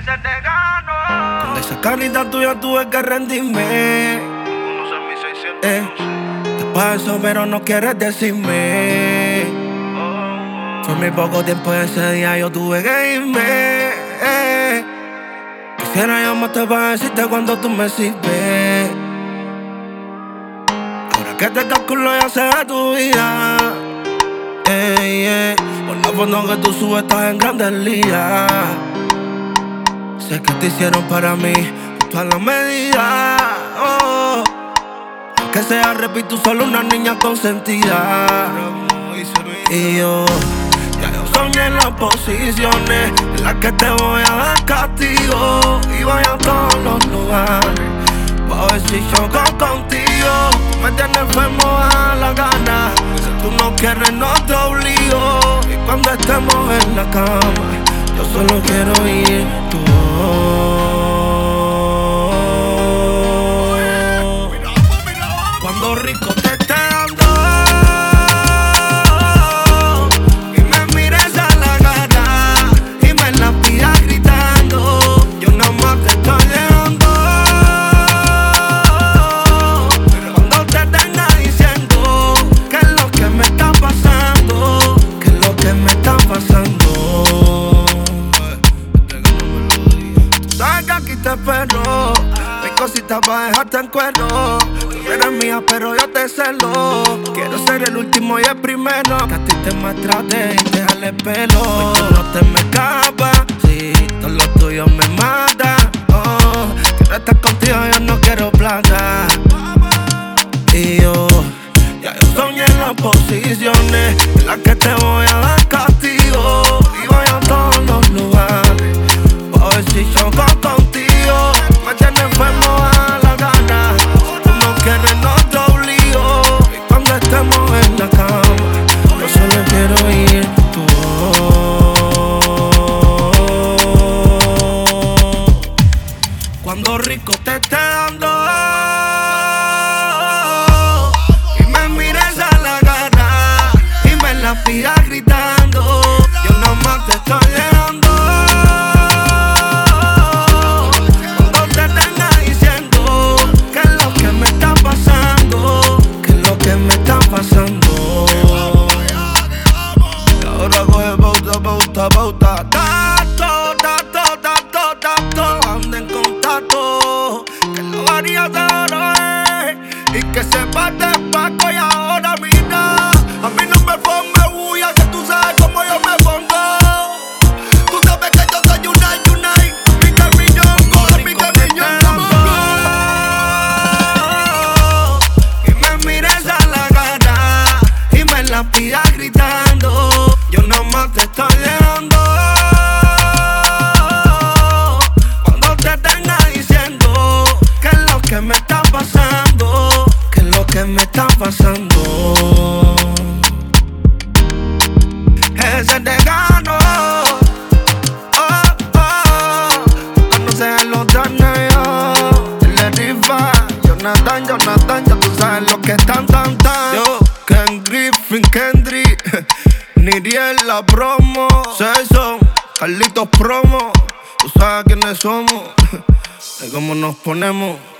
Ese te ganó. Con esa carita tuya tuve que rendirme. Unos en mis 600. Te paso pero no quieres decirme. Fue muy poco tiempo ese día, yo tuve que irme. Quisiera llamarte para decirte cuando tú me sirves. Ahora que te calculo ya sé de tu vida. Por la foto que tú subes estás en grandes ligas. Sé que te hicieron para mí todas las medidas. Aunque sea, repito, solo una niña consentida. Y yo soñé en las posiciones en las que te voy a dar castigo. Y voy a todos los lugares pa' ver si choco contigo. Tú me tienes enfermo a la gana. Si tú no quieres no te obligo. Y cuando estemos en la cama yo solo quiero oír tu voz. Cuando rico te esté dando y me mires a la cara y me la pidas gritando, yo nada más te estoy dejando. Cuando te tenga diciendo qué es lo que me está pasando, qué es lo que me está pasando. Sabes que aquí te espero, mis cositas pa' dejarte en cuero. Tú eres mía pero yo te celo. Quiero ser el último y el primero, que a ti te maltrate y te jale el pelo. Hoy tú no te me escapas, sí, todo lo tuyo me mata. Quiero estar contigo, yo no quiero plata. Y yo soñé en las posiciones en las que te voy a dar castigo. Y voy a todos los lugares pa' ver si choco contigo. Me tienes enfermo a la gana. Si tú no quieres no te obligo. Y cuando estemos en la cama yo solo quiero oír tu voz. Cuando rico te esté dando y me mires a la cara y me la pidas gritando, yo nada más te estoy dejando. Cuando te tenga diciendo qué es lo que me está pasando, qué es lo que me está pasando. Y ahora coge pauta, pauta. Tato, anda en contacto, que la varía de oro es, y que sepas de Paco. Y ahora mira, a mí no me pongas bulla, que tú sabes cómo yo me pongo. Tú sabes que yo soy unite, pica el millón, pica el millón. Y me mires a la cara y me la pidas gritando, yo nomás te estoy dejando. Cuando te tenga diciendo qué es lo que me está pasando, qué es lo que me está pasando. Ese te ganó. Conoces los daños, le rifa. Jonathan, ya tú sabes lo que están. Yo, Ken Griffin, Kendrick, Niriel, la promo, Cesson, Carlitos Promo. Tú sabes quiénes somos, de cómo nos ponemos.